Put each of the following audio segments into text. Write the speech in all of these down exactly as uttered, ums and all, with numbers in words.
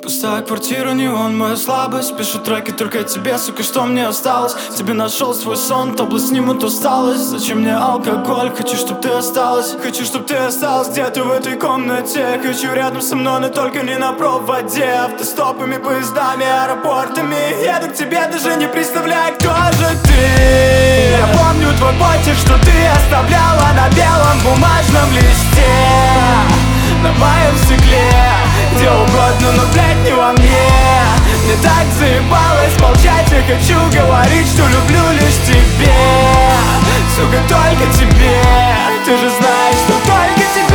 Пустая квартира, не он, моя слабость. Пишу треки только тебе, сука, что мне осталось? Тебе нашел свой сон, то снимут усталость. Зачем мне алкоголь? Хочу, чтоб ты осталась. Хочу, чтоб ты осталась где-то в этой комнате. Хочу рядом со мной, но только не на проводе. Автостопами, поездами, аэропортами еду к тебе, даже не представляя, кто же ты. Я помню твой почерк, что ты оставляла на белом бумажном листе, на моем стекле, где угодно, но, блядь, не во мне. Мне так заебалось молчать, я хочу говорить, что люблю лишь тебе. Сука, только тебе. Ты же знаешь, что только тебе.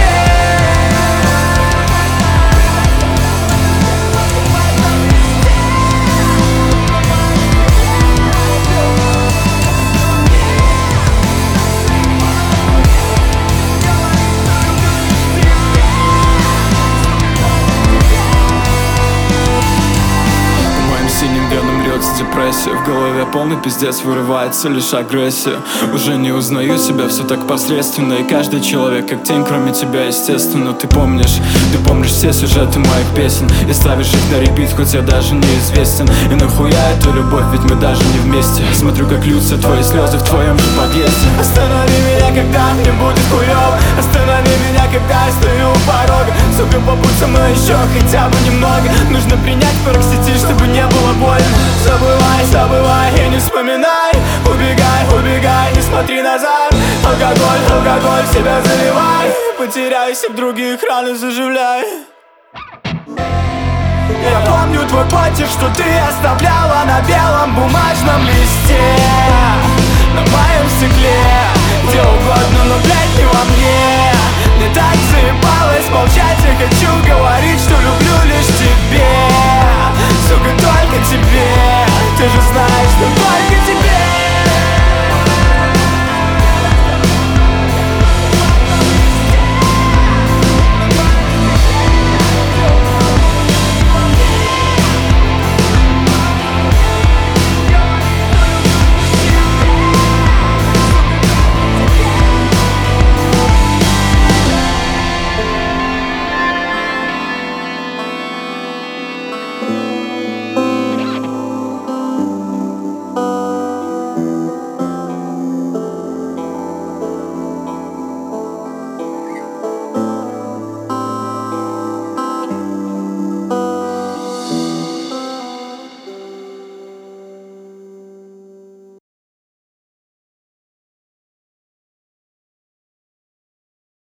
Синим венам льется депрессия. В голове полный пиздец, вырывается лишь агрессия. Уже не узнаю себя, все так посредственно. И каждый человек как тень, кроме тебя, естественно. Ты помнишь, ты помнишь все сюжеты моих песен и ставишь их на репит, хоть я даже неизвестен. И нахуя эту любовь, ведь мы даже не вместе. Смотрю, как льются твои слезы в твоем же подъезде. Останови меня, когда мне будет хуёво. Останови меня, когда я стою у порога. Сука, побудь со мной еще хотя бы немного. Нужно принять пароксетин, чтобы не было больно. Забывай, забывай и не вспоминай. Убегай, убегай, не смотри назад. Алкоголь, алкоголь в себя заливай. Потеряйся в других, раны заживляй. Я помню твой почерк, что ты оставляла на белом бумажном листе, на моем стекле, где угодно, но, блядь, не во мне. Мне так заебалось молчать, я хочу говорить, что люблю лишь тебя.